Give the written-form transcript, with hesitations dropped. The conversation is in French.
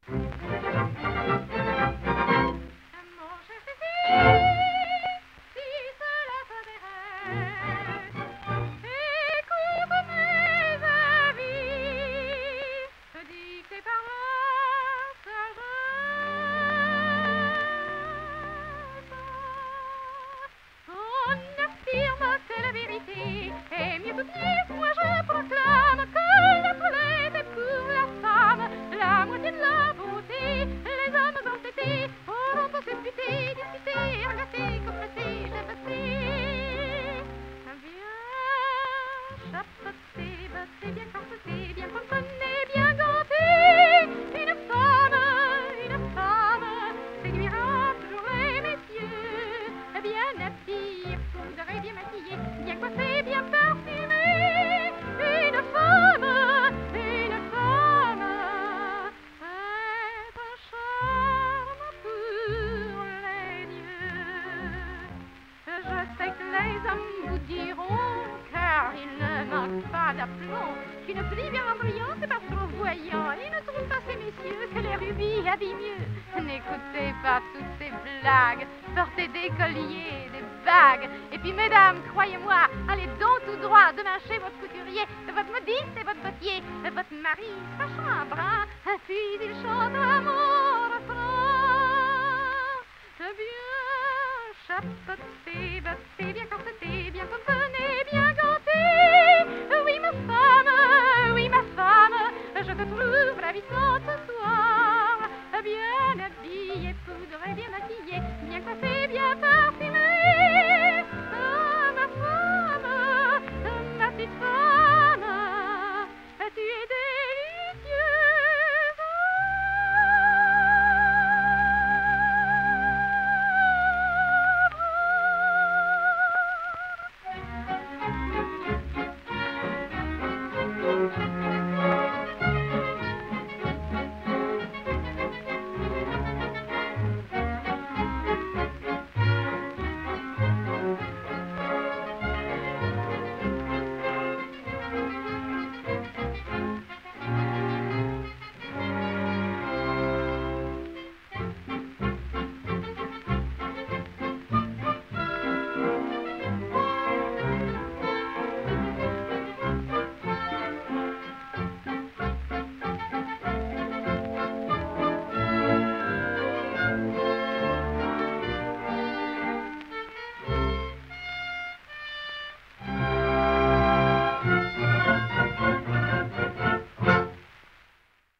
Moi je proclame que la toilette est pour la femme la moitié de la beauté. Les hommes ont été, auront tous discuté, discuté, regretté, complété, chapeauté. Bien chapeauté, batté, bien corseté, bien pomponné, bien ganté. Une femme séduira toujours les messieurs. Bien habillée, poudrée, bien maquillée, bien coiffée, bien parfumée. Une femme est un charme pour les dieux. Je sais que les hommes vous diront, car il ne manque pas d'aplomb, qu'une fille bien brillante n'est pas trop voyant. Ils ne trouvent pas ces messieurs que les rubis habillent mieux. N'écoutez pas toutes ces blagues, portez des colliers, des bagues. Et puis mesdames, croyez-moi, allez donc tout droit demain chez votre couturier, votre modiste et votre bottier. Votre mari sachant un brin, puis il chantera mon refrain. Bien chapeauté, botté, bien corseté, bien pomponné, bien ganté. Oui ma femme, je te trouve ravissante.